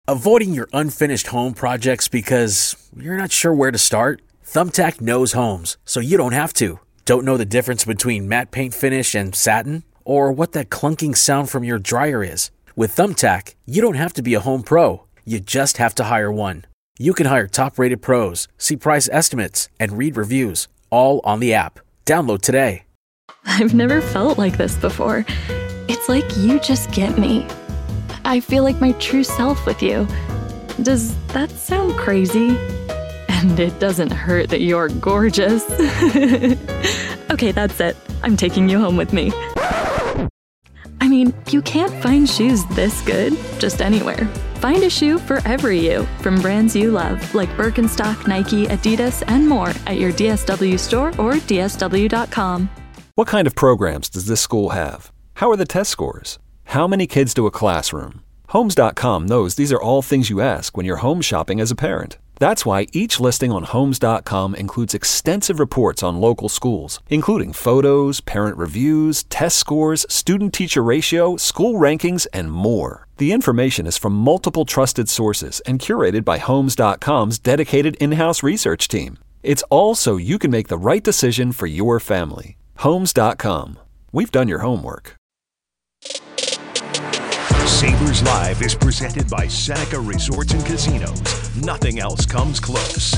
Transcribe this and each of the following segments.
Avoiding your unfinished home projects because you're not sure where to start? Thumbtack knows homes, so you don't have to. Don't know the difference between matte paint finish and satin? Or what that clunking sound from your dryer is? With Thumbtack, you don't have to be a home pro. You just have to hire one. You can hire top-rated pros, see price estimates, and read reviews, all on the app. Download today. I've never felt like this before. It's like you just get me. I feel like my true self with you. Does that sound crazy? And it doesn't hurt that you're gorgeous. Okay, that's it. I'm taking you home with me. I mean, you can't find shoes this good just anywhere. Find a shoe for every you from brands you love, like Birkenstock, Nike, Adidas, and more at your DSW store or dsw.com. What kind of programs does this school have? How are the test scores? How many kids do a classroom? Homes.com knows these are all things you ask when you're home shopping as a parent. That's why each listing on Homes.com includes extensive reports on local schools, including photos, parent reviews, test scores, student-teacher ratio, school rankings, and more. The information is from multiple trusted sources and curated by Homes.com's dedicated in-house research team. It's all so you can make the right decision for your family. Homes.com. We've done your homework. Sabres Live is presented by Seneca Resorts and Casinos. Nothing else comes close.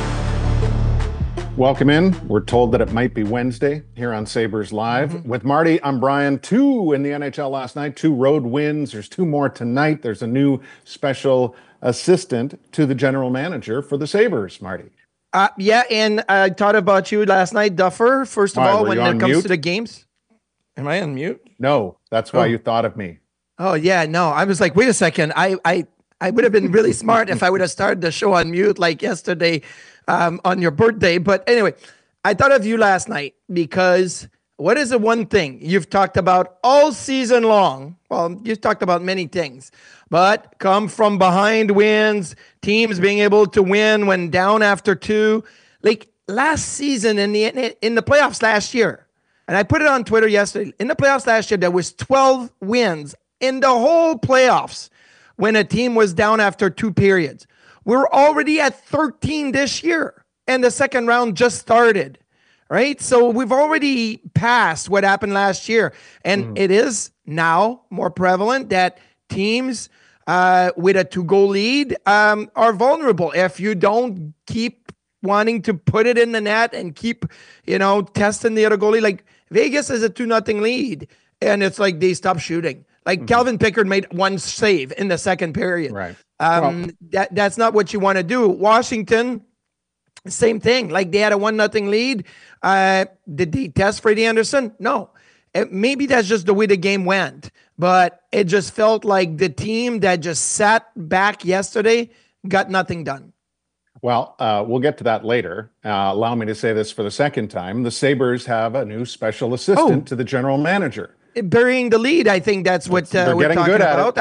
Welcome in. We're told that it might be Wednesday here on Sabres Live. With Marty, I'm Brian. 2 in the NHL last night, 2 road wins. There's 2 more tonight. There's a new special assistant to the general manager for the Sabres, Marty. Yeah, and I thought about you last night, Duffer. First of all, when it comes to the games. Am I on mute? No, that's why you thought of me. Oh, yeah, no. I was like, wait a second. I would have been really smart if I would have started the show on mute like yesterday on your birthday. But anyway, I thought of you last night because what is the one thing you've talked about all season long? Well, you've talked about many things, but come from behind wins, teams being able to win when down after 2. Like last season in the playoffs last year, and I put it on Twitter yesterday, in the playoffs last year, there was 12 wins in the whole playoffs when a team was down after 2 periods. We're already at 13 this year, and the second round just started, right? So we've already passed what happened last year, and it is now more prevalent that teams with a 2-goal lead are vulnerable if you don't keep wanting to put it in the net and keep, testing the other goalie. Like Vegas is a 2-0 lead, and it's like they stop shooting. Like Calvin Pickard made 1 save in the second period. Right. That's not what you want to do. Washington, same thing. Like they had a 1-0 lead. Did they test Freddie Anderson? No. Maybe that's just the way the game went. But it just felt like the team that just sat back yesterday got nothing done. Well, we'll get to that later. Allow me to say this for the second time. The Sabres have a new special assistant to the general manager. Burying the lead, I think that's what we're talking about.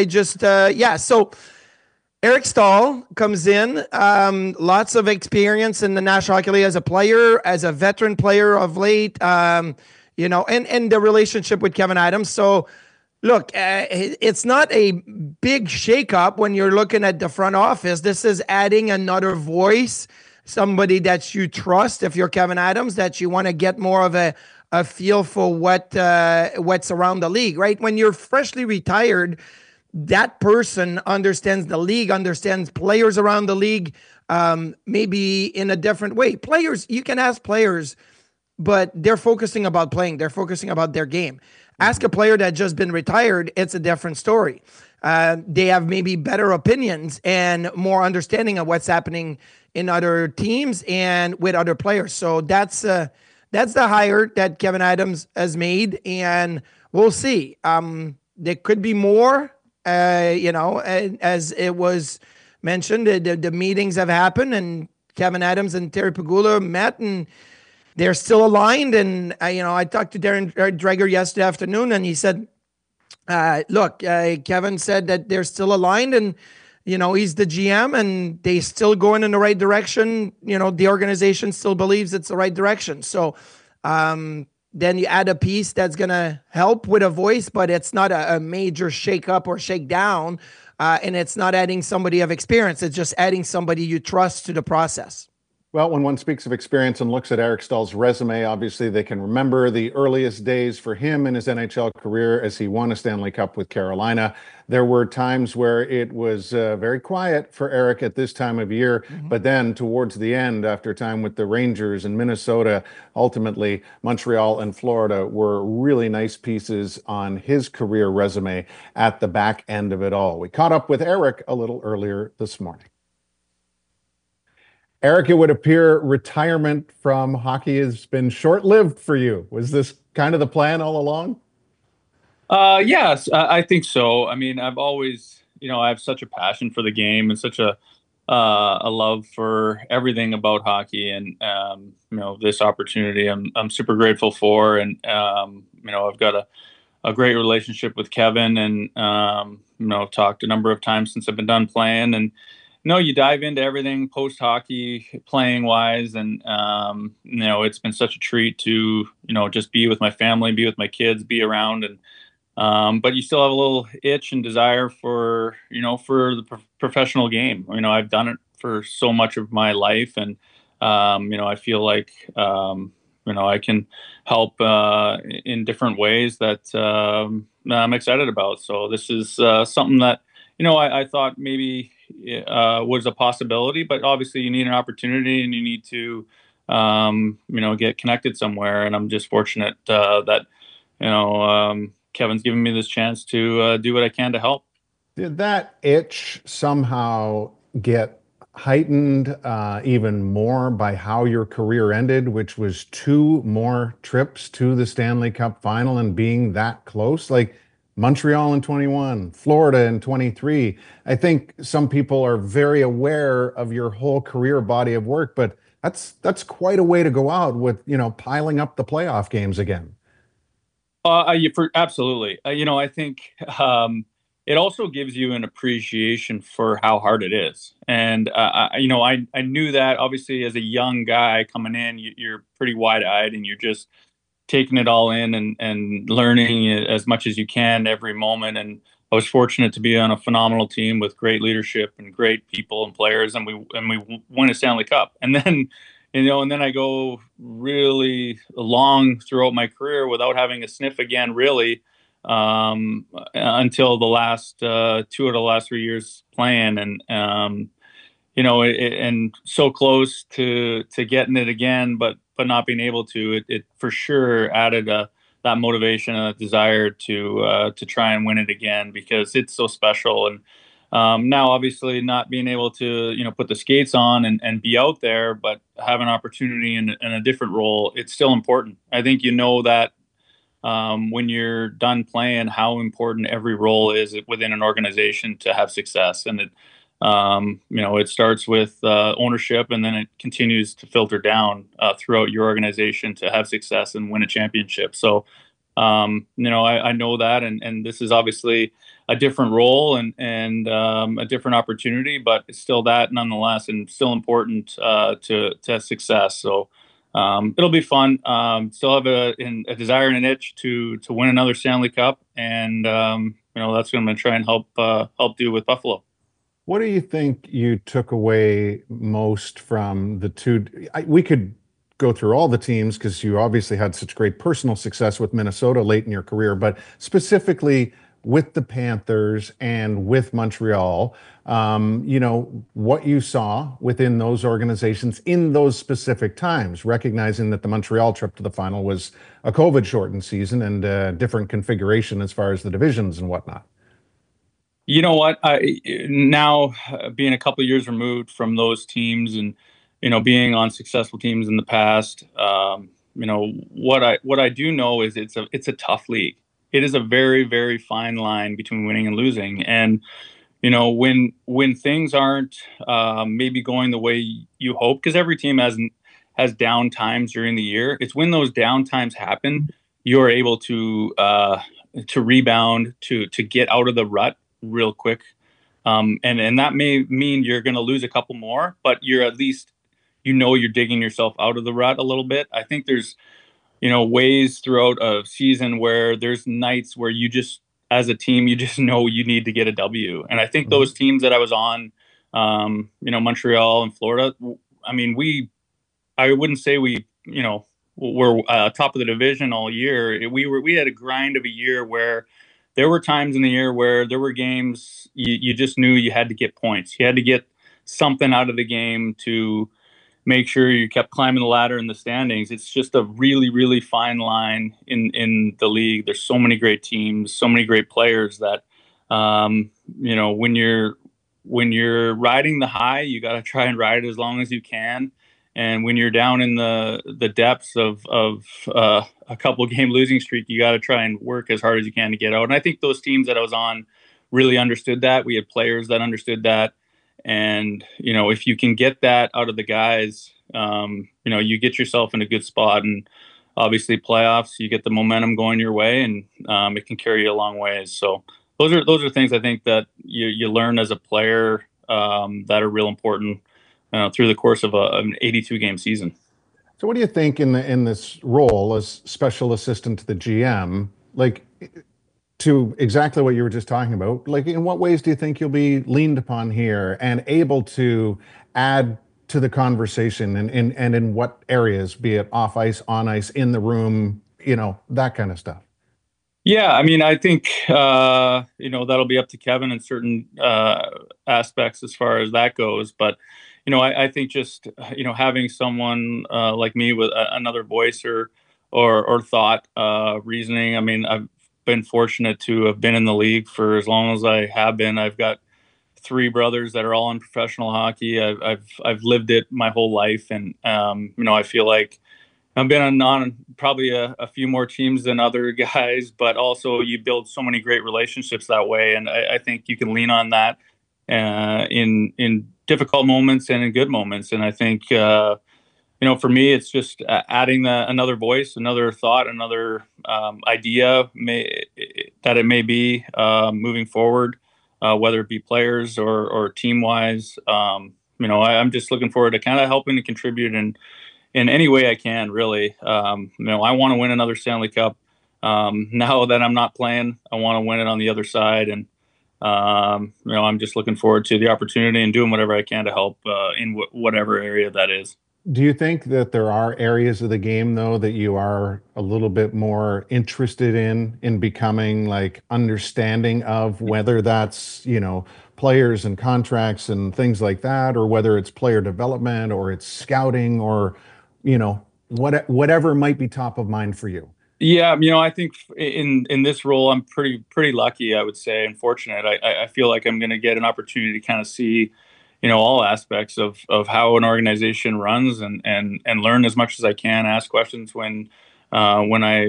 So Eric Stahl comes in, lots of experience in the National Hockey League as a player, as a veteran player of late, and the relationship with Kevyn Adams. So, look, it's not a big shakeup when you're looking at the front office. This is adding another voice, somebody that you trust if you're Kevyn Adams, that you want to get more of a feel for what's around the league, right? When you're freshly retired, that person understands the league, understands players around the league, maybe in a different way. Players, you can ask players, but they're focusing about playing. They're focusing about their game. Ask a player that just been retired, it's a different story. They have maybe better opinions and more understanding of what's happening in other teams and with other players. So that's the hire that Kevyn Adams has made, and we'll see. There could be more, as it was mentioned, the meetings have happened, and Kevyn Adams and Terry Pegula met, and they're still aligned. And, I talked to Darren Dreger yesterday afternoon, and he said, Kevin said that they're still aligned, and he's the GM and they still going in the right direction. The organization still believes it's the right direction. So then you add a piece that's going to help with a voice, but it's not a major shake up or shake down. And it's not adding somebody of experience. It's just adding somebody you trust to the process. Well, when one speaks of experience and looks at Eric Staal's resume, obviously they can remember the earliest days for him in his NHL career as he won a Stanley Cup with Carolina. There were times where it was very quiet for Eric at this time of year, but then towards the end, after time with the Rangers and Minnesota, ultimately Montreal and Florida were really nice pieces on his career resume at the back end of it all. We caught up with Eric a little earlier this morning. Eric, it would appear retirement from hockey has been short-lived for you. Was this kind of the plan all along? Yes, I think so. I mean, I've always, I have such a passion for the game and such a love for everything about hockey, and this opportunity I'm super grateful for, and I've got a great relationship with Kevin, and I've talked a number of times since I've been done playing, and you dive into everything post-hockey playing wise. And, it's been such a treat to, just be with my family, be with my kids, be around. And, but you still have a little itch and desire for, for the professional game. I've done it for so much of my life. And, I feel like, I can help in different ways that I'm excited about. So this is something that, I thought maybe was a possibility, but obviously you need an opportunity and you need to, get connected somewhere. And I'm just fortunate that, Kevin's given me this chance to do what I can to help. Did that itch somehow get heightened even more by how your career ended, which was 2 more trips to the Stanley Cup final and being that close? Like, Montreal in 21, Florida in 23. I think some people are very aware of your whole career body of work, but that's quite a way to go out with, piling up the playoff games again. Absolutely. I think it also gives you an appreciation for how hard it is. And, I knew that obviously as a young guy coming in, you're pretty wide eyed and you're just taking it all in and learning as much as you can every moment. And I was fortunate to be on a phenomenal team with great leadership and great people and players, and we won a Stanley Cup. And then, and then I go really long throughout my career without having a sniff again, really, until the last 2 of the last 3 years playing. And, and so close to getting it again, but not being able to, it for sure added that motivation and a desire to try and win it again, because it's so special. And now obviously not being able to, put the skates on and be out there, but have an opportunity in a different role, it's still important. I think that when you're done playing, how important every role is within an organization to have success. And it starts with ownership, and then it continues to filter down throughout your organization to have success and win a championship. So, I know that, and this is obviously a different role and a different opportunity, but it's still that nonetheless, and still important to success. So it'll be fun. Still have a desire and an itch to win another Stanley Cup, and that's what I'm going to try and help do with Buffalo. What do you think you took away most from the two? We could go through all the teams because you obviously had such great personal success with Minnesota late in your career, but specifically with the Panthers and with Montreal, what you saw within those organizations in those specific times, recognizing that the Montreal trip to the final was a COVID-shortened season and a different configuration as far as the divisions and whatnot. You know what? Now being a couple of years removed from those teams, and being on successful teams in the past, what I do know is it's a tough league. It is a very, very fine line between winning and losing, and when things aren't maybe going the way you hope, because every team has down times during the year. It's when those down times happen, you're able to rebound, to get out of the rut real quick. And that may mean you're going to lose a couple more, but you're at least, you're digging yourself out of the rut a little bit. I think there's ways throughout a season where there's nights where you just, as a team, you just know you need to get a W. And I think those teams that I was on, Montreal and Florida, I mean, I wouldn't say we were top of the division all year. We had a grind of a year where there were times in the year where there were games you just knew you had to get points. You had to get something out of the game to make sure you kept climbing the ladder in the standings. It's just a really, really fine line in the league. There's so many great teams, so many great players that, when you're riding the high, you got to try and ride it as long as you can. And when you're down in the depths of a couple game losing streak, you got to try and work as hard as you can to get out. And I think those teams that I was on really understood that. We had players that understood that. And, if you can get that out of the guys, you get yourself in a good spot. And obviously playoffs, you get the momentum going your way, and it can carry you a long ways. So those are things I think that you learn as a player that are real important through the course of an 82-game season. So what do you think in this role as special assistant to the GM, like, to exactly what you were just talking about, like, in what ways do you think you'll be leaned upon here and able to add to the conversation, and in what areas, be it off ice, on ice, in the room, that kind of stuff? Yeah, I mean, I think, that'll be up to Kevin in certain aspects as far as that goes. But, I think just, having someone like me with another voice or thought, reasoning. I mean, I've been fortunate to have been in the league for as long as I have been. I've got 3 brothers that are all in professional hockey. I've lived it my whole life. And, I feel like I've been on probably a few more teams than other guys, but also you build so many great relationships that way. And I think you can lean on that in difficult moments and in good moments. And I think, for me, it's just adding another voice, another thought, another idea that it may be moving forward, whether it be players or team-wise. I'm just looking forward to kind of helping to contribute in any way I can, really. I want to win another Stanley Cup. Now that I'm not playing, I want to win it on the other side. And, I'm just looking forward to the opportunity and doing whatever I can to help in whatever area that is. Do you think that there are areas of the game, though, that you are a little bit more interested in becoming, like, understanding of, whether that's, players and contracts and things like that, or whether it's player development or it's scouting or, whatever might be top of mind for you? Yeah, I think in this role, I'm pretty lucky, I would say, and fortunate. I feel like I'm going to get an opportunity to kind of see, all aspects of how an organization runs, and learn as much as I can, ask questions when I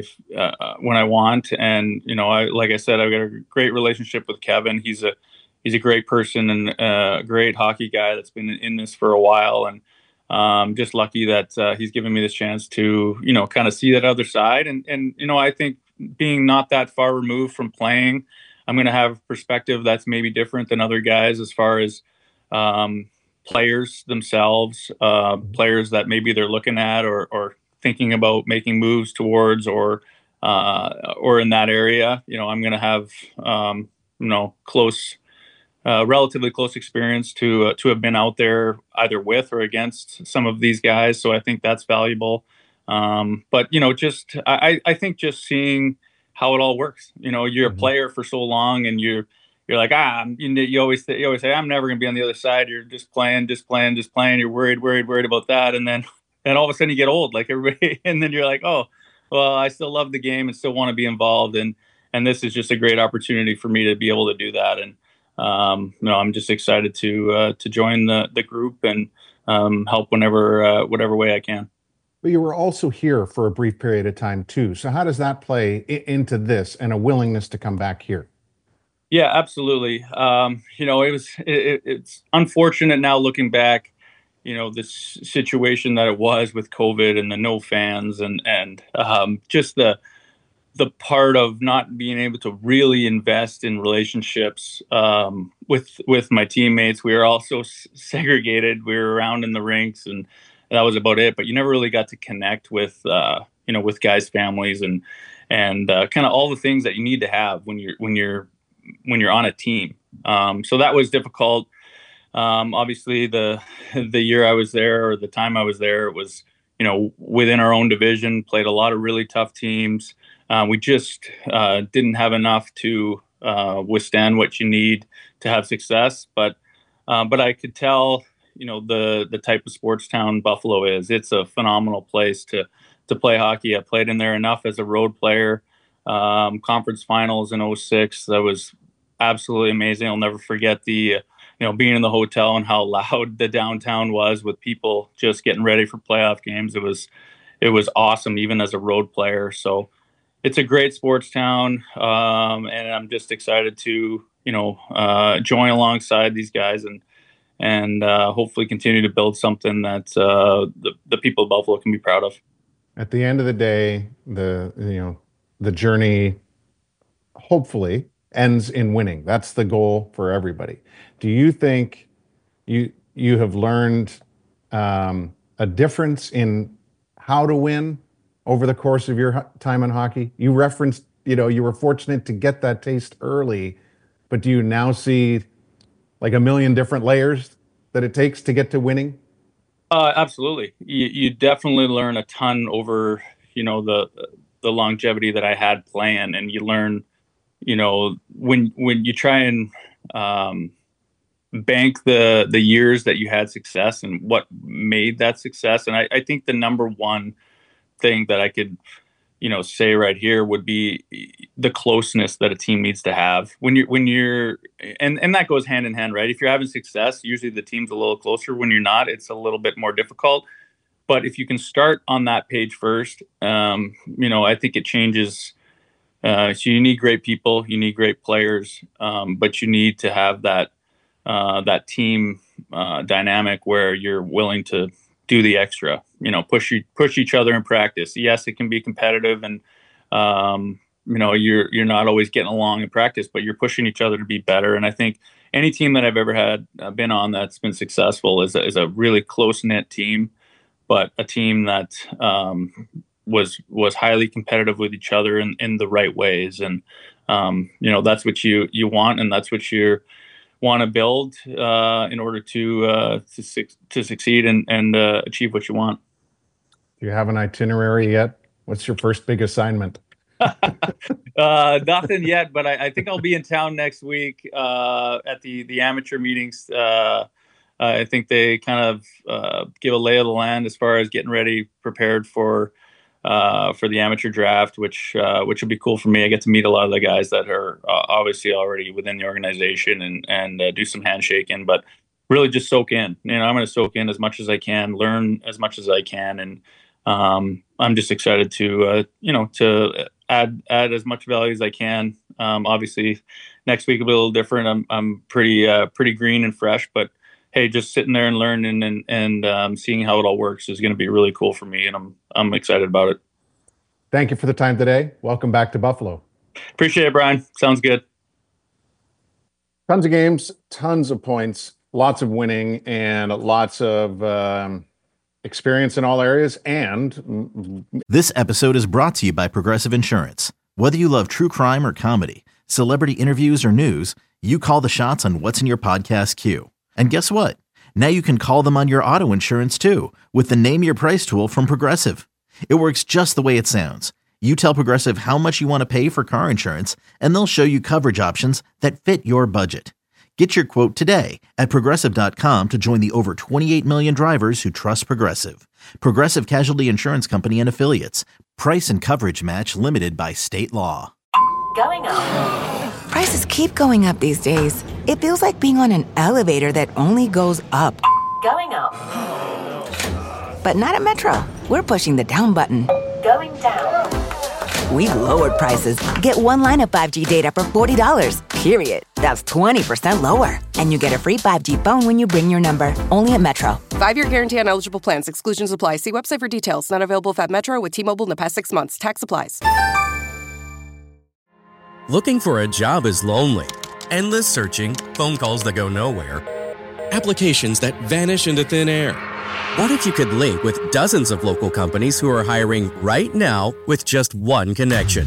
want. And, like I said, I've got a great relationship with Kevin. He's a great person and a great hockey guy that's been in this for a while. And just lucky that he's given me this chance to, kind of see that other side. And I think being not that far removed from playing, I'm going to have perspective that's maybe different than other guys as far as players themselves, players that maybe they're looking at or thinking about making moves towards, or in that area. I'm going to have, relatively close experience to have been out there either with or against some of these guys. So I think that's valuable. But, I think just seeing how it all works. You're a player for so long, and you're like, you always say, I'm never going to be on the other side. You're just playing. You're worried about that. And then all of a sudden you get old, like everybody. And then you're like, oh, well, I still love the game and still want to be involved. And this is just a great opportunity for me to be able to do that. And, I'm just excited to join the group and help whatever way I can. But you were also here for a brief period of time too. So how does that play into this and a willingness to come back here? Yeah, absolutely. It's unfortunate now looking back, this situation that it was with COVID and the no fans and just the part of not being able to really invest in relationships with my teammates. We were all so segregated. We were around in the rinks, and that was about it. But you never really got to connect with with guys' families and kind of all the things that you need to have when you're on a team. So that was difficult. Obviously the year I was there, or the time I was there, it was, within our own division, played a lot of really tough teams. We just didn't have enough to withstand what you need to have success. But I could tell, the type of sports town Buffalo is. It's a phenomenal place to play hockey. I played in there enough as a road player. Conference finals in 2006. That was absolutely amazing. I'll never forget the being in the hotel and how loud the downtown was with people just getting ready for playoff games. It was awesome, even as a road player. So it's a great sports town, and I'm just excited to join alongside these guys and hopefully continue to build something that the people of Buffalo can be proud of. At the end of the day, the journey hopefully ends in winning. That's the goal for everybody. Do you think you have learned a difference in how to win over the course of your time in hockey? You referenced, you were fortunate to get that taste early, but do you now see like a million different layers that it takes to get to winning? Absolutely. You definitely learn a ton over, the longevity that I had playing, and you learn, when you try and bank the years that you had success and what made that success. And I think the number one thing that I could, say right here would be the closeness that a team needs to have when you're, and that goes hand in hand, right? If you're having success, usually the team's a little closer. When you're not, it's a little bit more difficult. But if you can start on that page first, I think it changes. So you need great people, you need great players, but you need to have that team dynamic where you're willing to do the extra, push each other in practice. Yes, it can be competitive, and you're not always getting along in practice, but you're pushing each other to be better. And I think any team that I've ever been on that's been successful is a really close knit team, but a team that was highly competitive with each other in the right ways. And that's what you want, and that's what you want to build in order to succeed and achieve what you want. Do you have an itinerary yet? What's your first big assignment? Nothing yet, but I think I'll be in town next week at the amateur meetings. I think they kind of give a lay of the land as far as getting ready, prepared for the amateur draft, which will be cool for me. I get to meet a lot of the guys that are obviously already within the organization and do some handshaking, but really just soak in. I'm going to soak in as much as I can, learn as much as I can, and I'm just excited to add as much value as I can. Obviously, next week will be a little different. I'm pretty green and fresh, but hey, just sitting there and learning and seeing how it all works is going to be really cool for me, and I'm excited about it. Thank you for the time today. Welcome back to Buffalo. Appreciate it, Brian. Sounds good. Tons of games, tons of points, lots of winning, and lots of experience in all areas. And this episode is brought to you by Progressive Insurance. Whether you love true crime or comedy, celebrity interviews or news, you call the shots on what's in your podcast queue. And guess what? Now you can call them on your auto insurance too with the Name Your Price tool from Progressive. It works just the way it sounds. You tell Progressive how much you want to pay for car insurance, and they'll show you coverage options that fit your budget. Get your quote today at Progressive.com to join the over 28 million drivers who trust Progressive. Progressive Casualty Insurance Company and Affiliates. Price and coverage match limited by state law. Going up. Prices keep going up these days. It feels like being on an elevator that only goes up. Going up. But not at Metro. We're pushing the down button. Going down. We've lowered prices. Get one line of 5G data for $40, period. That's 20% lower. And you get a free 5G phone when you bring your number. Only at Metro. 5-year guarantee on eligible plans. Exclusions apply. See website for details. Not available at Metro with T-Mobile in the past 6 months. Tax applies. Looking for a job is lonely. Endless searching, phone calls that go nowhere, applications that vanish into thin air. What if you could link with dozens of local companies who are hiring right now with just one connection?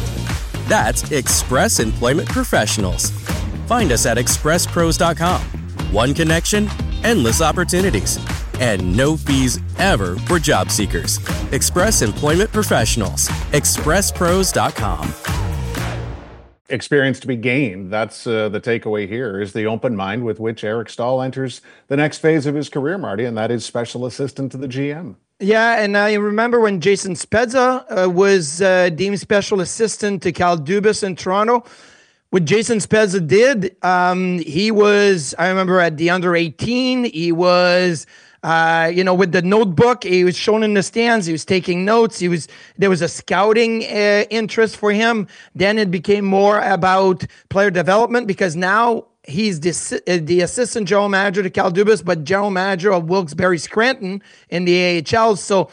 That's Express Employment Professionals. Find us at expresspros.com. One connection, endless opportunities, and no fees ever for job seekers. Express Employment Professionals. expresspros.com. Experience to be gained. That's the takeaway here, is the open mind with which Eric Staal enters the next phase of his career, Marty, and that is special assistant to the GM. Yeah, and I remember when Jason Spezza was deemed special assistant to Kyle Dubas in Toronto. What Jason Spezza did, he was, I remember at the under 18, he was with the notebook, he was shown in the stands, he was taking notes, there was a scouting interest for him. Then it became more about player development, because now he's the assistant general manager to Kyle Dubas, but general manager of Wilkes-Barre Scranton in the AHL. So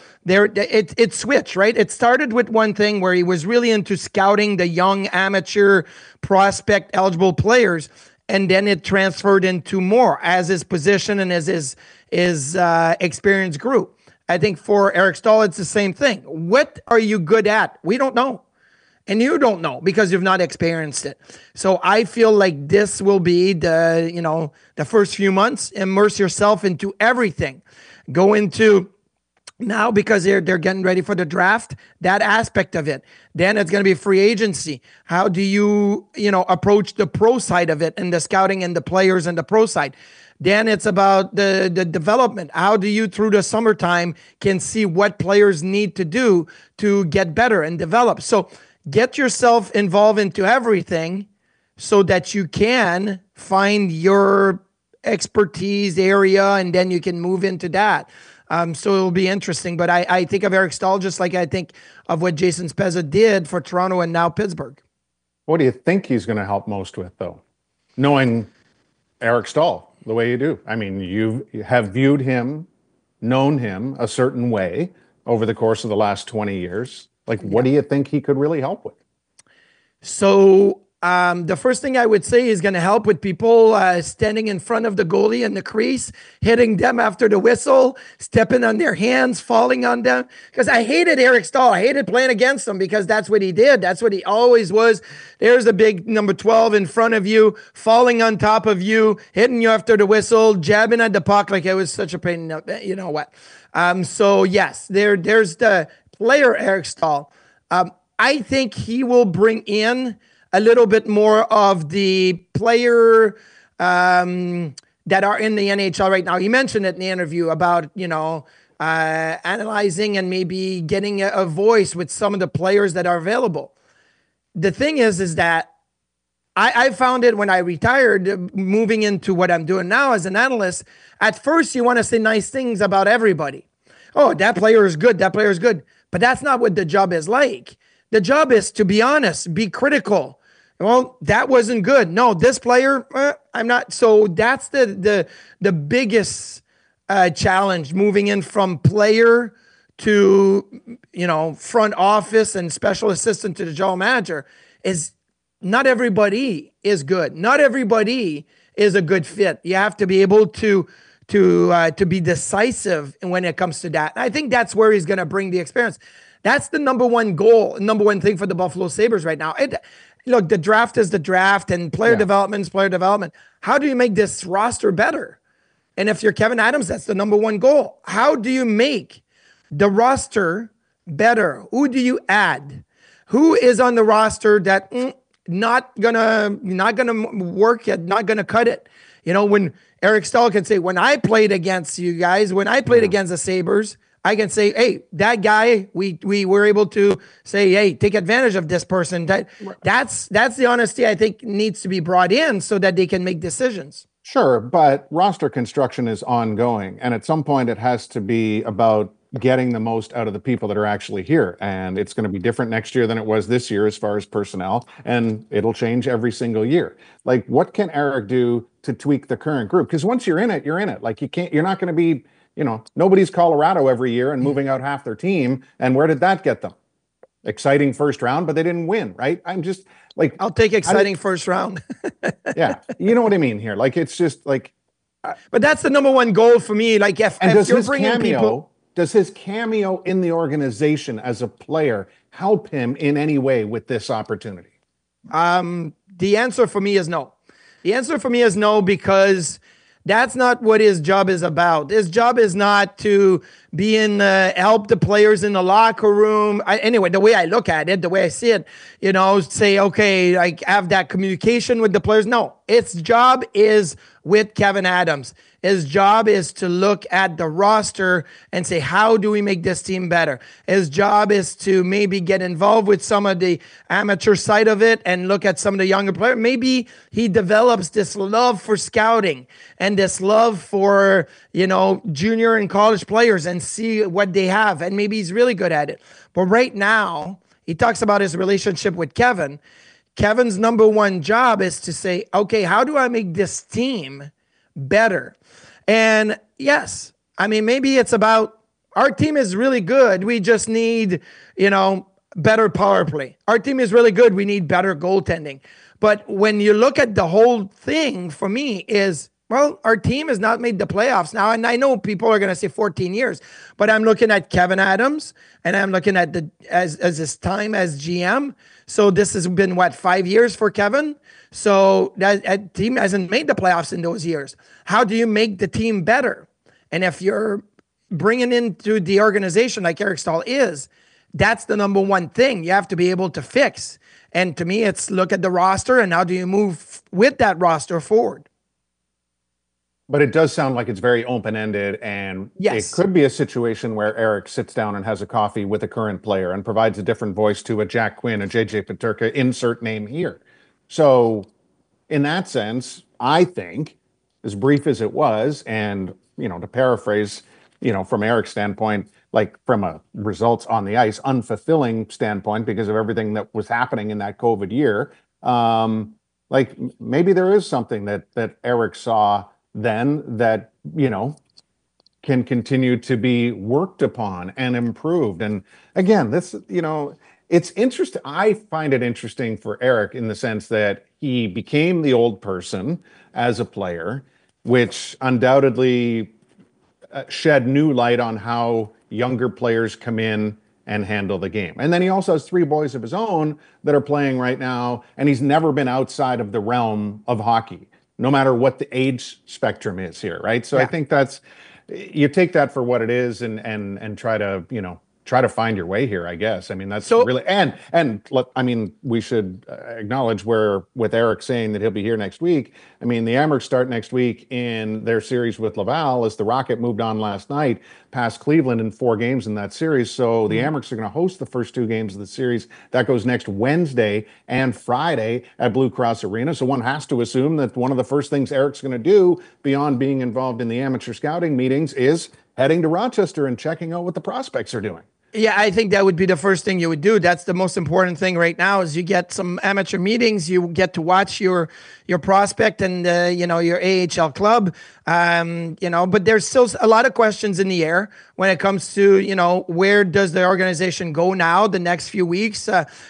it switched, right? It started with one thing where he was really into scouting the young amateur prospect eligible players, and then it transferred into more as his position and as his experience grew. I think for Eric Staal, it's the same thing. What are you good at? We don't know. And you don't know because you've not experienced it. So I feel like this will be the first few months. Immerse yourself into everything. Go into now, because they're getting ready for the draft, that aspect of it. Then it's going to be free agency. How do you approach the pro side of it, and the scouting and the players and the pro side? Then it's about the development. How do you, through the summertime, can see what players need to do to get better and develop? So get yourself involved into everything so that you can find your expertise area, and then you can move into that. So it'll be interesting. But I think of Eric Staal just like I think of what Jason Spezza did for Toronto and now Pittsburgh. What do you think he's going to help most with, though? Knowing Eric Staal the way you do. I mean, you have viewed him, known him a certain way over the course of the last 20 years. Like, what do you think he could really help with? So the first thing I would say is going to help with people standing in front of the goalie in the crease, hitting them after the whistle, stepping on their hands, falling on them. Because I hated Eric Staal. I hated playing against him because that's what he did. That's what he always was. There's the big number 12 in front of you, falling on top of you, hitting you after the whistle, jabbing at the puck like it was such a pain. You know what? So yes, there's the player Eric Staal. I think he will bring in a little bit more of the player that are in the NHL right now. He mentioned it in the interview about, analyzing and maybe getting a voice with some of the players that are available. The thing is that I found it when I retired, moving into what I'm doing now as an analyst. At first, you want to say nice things about everybody. Oh, that player is good. That player is good. But that's not what the job is like. The job is to be honest, be critical. Well, that wasn't good. No, this player, I'm not. So that's the biggest challenge, moving in from player to, front office and special assistant to the general manager, is not everybody is good. Not everybody is a good fit. You have to be able to be decisive when it comes to that. And I think that's where he's going to bring the experience. That's the number one goal, number one thing for the Buffalo Sabres right now. Look, the draft is the draft, and player development is player development. How do you make this roster better? And if you're Kevin Adams, that's the number one goal. How do you make the roster better? Who do you add? Who is on the roster that not gonna work yet, not gonna cut it? When Eric Staal can say, when I played against you guys, when I played against the Sabres, I can say, hey, that guy, we were able to say, hey, take advantage of this person. That's the honesty I think needs to be brought in so that they can make decisions. Sure, but roster construction is ongoing. And at some point, it has to be about getting the most out of the people that are actually here. And it's going to be different next year than it was this year as far as personnel. And it'll change every single year. Like, what can Eric do to tweak the current group? Because once you're in it, you're in it. Like, you're not going to be... nobody's Colorado every year and moving out half their team. And where did that get them? Exciting first round, but they didn't win, right? I'm just like... I'll take exciting first round. Yeah. You know what I mean here? Like, it's just like, But that's the number one goal for me. Like if you're bringing people. Does his cameo in the organization as a player help him in any way with this opportunity? The answer for me is no. The answer for me is no, because that's not what his job is about. His job is not to be help the players in the locker room. Anyway, the way I look at it, the way I see it, say, okay, like have that communication with the players. No, its job is with Kevyn Adams. His job is to look at the roster and say, how do we make this team better? His job is to maybe get involved with some of the amateur side of it and look at some of the younger players. Maybe he develops this love for scouting and this love for, junior and college players and see what they have. And maybe he's really good at it. But right now, he talks about his relationship with Kevyn. Kevin's number one job is to say, okay, how do I make this team better? And yes, I mean, maybe it's about our team is really good. We just need, better power play. Our team is really good. We need better goaltending. But when you look at the whole thing, for me is, well, our team has not made the playoffs now. And I know people are going to say 14 years, but I'm looking at Kevyn Adams and I'm looking at as his time as GM. So this has been 5 years for Kevyn. So that team hasn't made the playoffs in those years. How do you make the team better? And if you're bringing into the organization like Eric Staal is, that's the number one thing you have to be able to fix. And to me, it's look at the roster and how do you move with that roster forward? But it does sound like it's very open-ended, and It could be a situation where Eric sits down and has a coffee with a current player and provides a different voice to a Jack Quinn, a JJ Peterka, insert name here. So in that sense, I think, as brief as it was, and, to paraphrase, from Eric's standpoint, like from a results on the ice, unfulfilling standpoint because of everything that was happening in that COVID year, like maybe there is something that Eric saw then that, can continue to be worked upon and improved. And again, this, it's interesting. I find it interesting for Eric in the sense that he became the old person as a player, which undoubtedly shed new light on how younger players come in and handle the game. And then he also has 3 boys of his own that are playing right now, and he's never been outside of the realm of hockey, no matter what the age spectrum is here, right? So I think you take that for what it is and try to find your way here, I guess. I mean, that's really, and look, I mean, we should acknowledge where with Eric saying that he'll be here next week. I mean, the Amerks start next week in their series with Laval as the Rocket moved on last night past Cleveland in 4 games in that series. So the Amerks are going to host the first 2 games of the series. That goes next Wednesday and Friday at Blue Cross Arena. So one has to assume that one of the first things Eric's going to do beyond being involved in the amateur scouting meetings is heading to Rochester and checking out what the prospects are doing. Yeah, I think that would be the first thing you would do. That's the most important thing right now is you get some amateur meetings, you get to watch your prospect and, your AHL club, but there's still a lot of questions in the air when it comes to, where does the organization go now the next few weeks?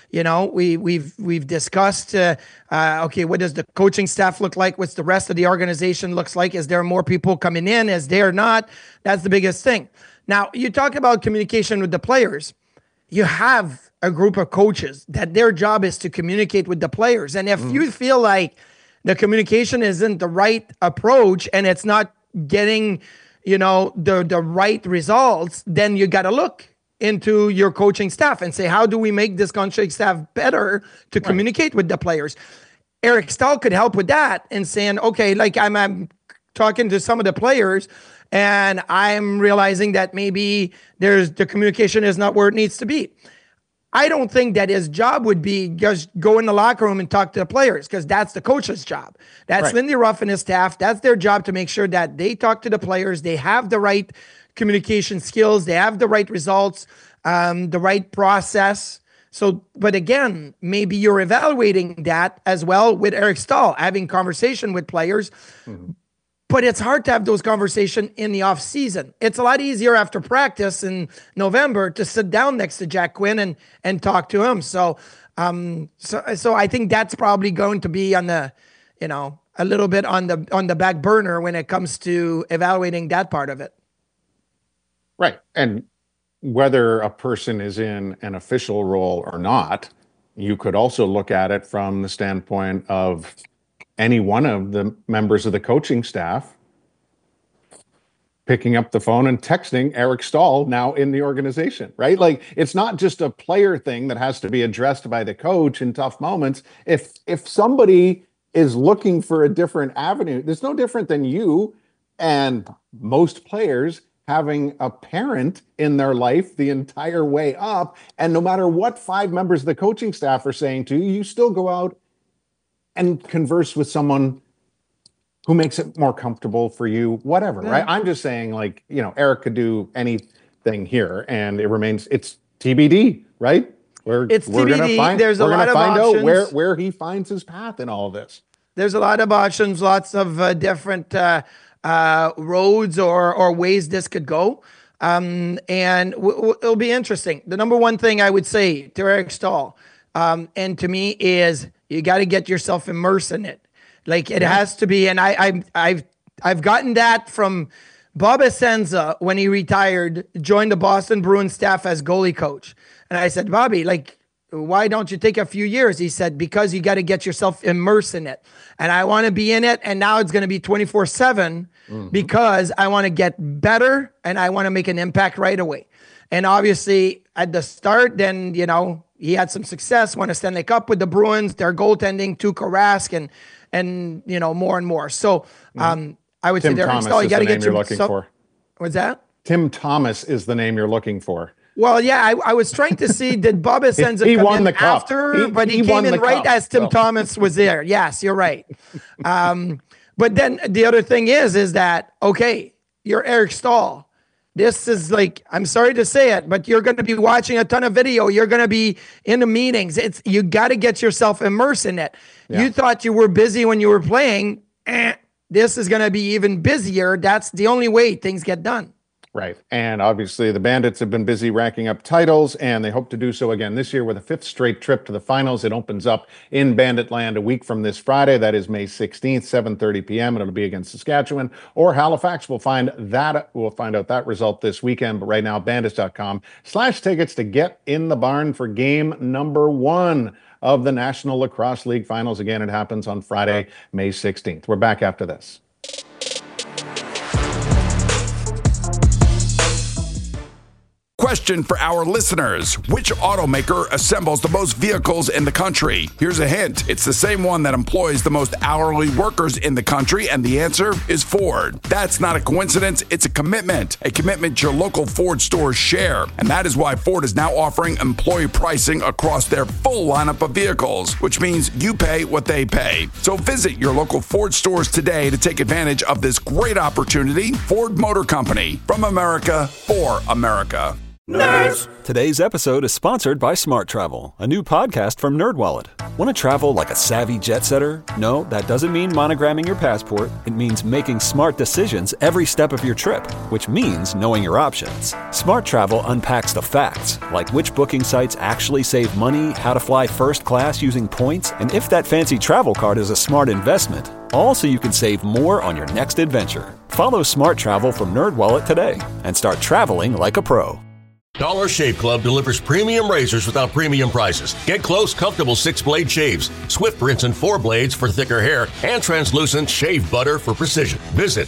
We've discussed, okay, what does the coaching staff look like? What's the rest of the organization looks like? Is there more people coming in? Is there not? That's the biggest thing. Now, you talk about communication with the players. You have a group of coaches that their job is to communicate with the players. And if you feel like the communication isn't the right approach and it's not getting, the right results, then you got to look into your coaching staff and say, how do we make this coaching staff better to communicate with the players? Eric Staal could help with that and saying, okay, like I'm talking to some of the players and I'm realizing that maybe the communication is not where it needs to be. I don't think that his job would be just go in the locker room and talk to the players because that's the coach's job. That's Lindy Ruff and his staff. That's their job to make sure that they talk to the players. They have the right communication skills. They have the right results, the right process. So, but again, maybe you're evaluating that as well with Eric Staal, having conversation with players. Mm-hmm. But it's hard to have those conversations in the off season. It's a lot easier after practice in November to sit down next to Jack Quinn and talk to him. So I think that's probably going to be on the, a little bit on the back burner when it comes to evaluating that part of it. Right. And whether a person is in an official role or not, you could also look at it from the standpoint of any one of the members of the coaching staff picking up the phone and texting Eric Staal now in the organization, right? Like, it's not just a player thing that has to be addressed by the coach in tough moments. If somebody is looking for a different avenue, it's no different than you and most players having a parent in their life the entire way up. And no matter what 5 members of the coaching staff are saying to you, you still go out and converse with someone who makes it more comfortable for you, whatever, right? I'm just saying, like, Eric could do anything here, and it's TBD, right? We're TBD. There's a lot of options. Out where he finds his path in all of this. There's a lot of options, lots of different roads or ways this could go. And it'll be interesting. The number one thing I would say to Eric Staal, and to me, is you got to get yourself immersed in it. Like, it has to be, and I've gotten that from Bob Essenza when he retired, joined the Boston Bruins staff as goalie coach. And I said, Bobby, like, why don't you take a few years? He said, because you got to get yourself immersed in it. And I want to be in it, and now it's going to be 24/7 because I want to get better and I want to make an impact right away. And obviously, at the start, then, he had some success, won a Stanley Cup with the Bruins, their goaltending, Tuukka Rask, and more and more. So I would say Eric Staal, you got to get your looking for. What's that? Tim Thomas is the name you're looking for. Well, yeah, I was trying to see, did Bob Essenza come in after, but he came in right as Tim Thomas was there. Yes, you're right. But then the other thing is that, okay, you're Eric Staal. This is like, I'm sorry to say it, but you're going to be watching a ton of video. You're going to be in the meetings. You got to get yourself immersed in it. Yeah. You thought you were busy when you were playing. This is going to be even busier. That's the only way things get done. Right. And obviously the Bandits have been busy racking up titles, and they hope to do so again this year with a 5th straight trip to the finals. It opens up in Banditland a week from this Friday. That is May 16th, 7:30 p.m. and it'll be against Saskatchewan or Halifax. We'll find out that result this weekend. But right now, bandits.com/tickets to get in the barn for game number 1 of the National Lacrosse League Finals. Again, it happens on Friday, May 16th. We're back after this. Question for our listeners. Which automaker assembles the most vehicles in the country? Here's a hint. It's the same one that employs the most hourly workers in the country, and the answer is Ford. That's not a coincidence. It's a commitment your local Ford stores share. And that is why Ford is now offering employee pricing across their full lineup of vehicles, which means you pay what they pay. So visit your local Ford stores today to take advantage of this great opportunity. Ford Motor Company, from America for America. Nerds! Today's episode is sponsored by Smart Travel, a new podcast from NerdWallet. Want to travel like a savvy jet setter? No, that doesn't mean monogramming your passport. It means making smart decisions every step of your trip, which means knowing your options. Smart Travel unpacks the facts, like which booking sites actually save money, how to fly first class using points, and if that fancy travel card is a smart investment. All so you can save more on your next adventure. Follow Smart Travel from NerdWallet today and start traveling like a pro. Dollar Shave Club delivers premium razors without premium prices. Get close, comfortable 6-blade shaves, swift rinse and 4 blades for thicker hair, and translucent shave butter for precision. Visit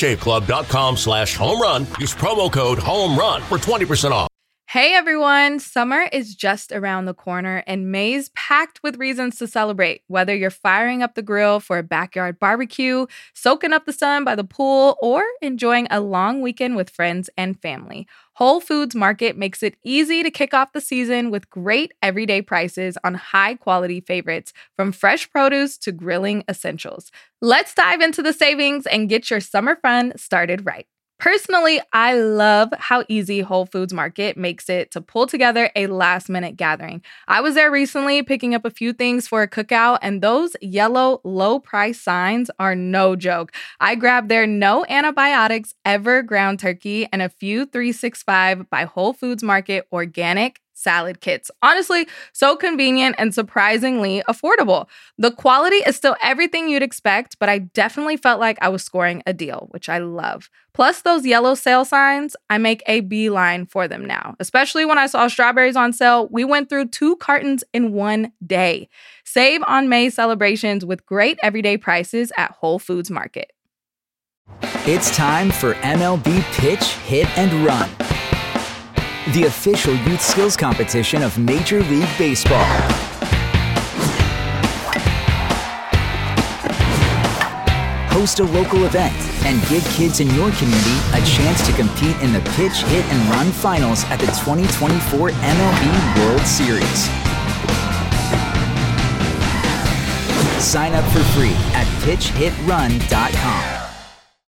dollarshaveclub.com/homerun. Use promo code HOMERUN for 20% off. Hey everyone, summer is just around the corner and May's packed with reasons to celebrate. Whether you're firing up the grill for a backyard barbecue, soaking up the sun by the pool, or enjoying a long weekend with friends and family, Whole Foods Market makes it easy to kick off the season with great everyday prices on high-quality favorites, from fresh produce to grilling essentials. Let's dive into the savings and get your summer fun started right. Personally, I love how easy Whole Foods Market makes it to pull together a last-minute gathering. I was there recently picking up a few things for a cookout, and those yellow low-price signs are no joke. I grabbed their no antibiotics ever ground turkey and a few 365 by Whole Foods Market organic salad kits. Honestly, so convenient and surprisingly affordable. The quality is still everything you'd expect, but I definitely felt like I was scoring a deal, which I love. Plus those yellow sale signs, I make a beeline for them now. Especially when I saw strawberries on sale, we went through 2 cartons in one day. Save on May celebrations with great everyday prices at Whole Foods Market. It's time for MLB Pitch, Hit, and Run, the official youth skills competition of Major League Baseball. Host a local event and give kids in your community a chance to compete in the Pitch, Hit, and Run finals at the 2024 MLB World Series. Sign up for free at pitchhitrun.com.